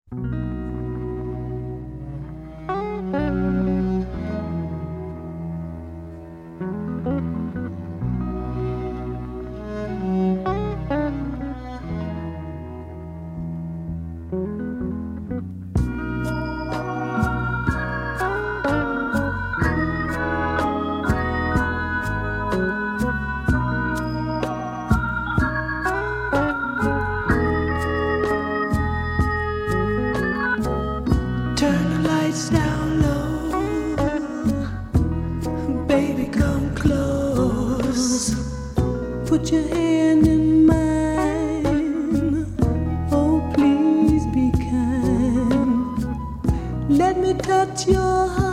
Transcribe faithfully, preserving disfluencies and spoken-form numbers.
Put your hand in mine. Oh, please be kind. Let me touch your heart.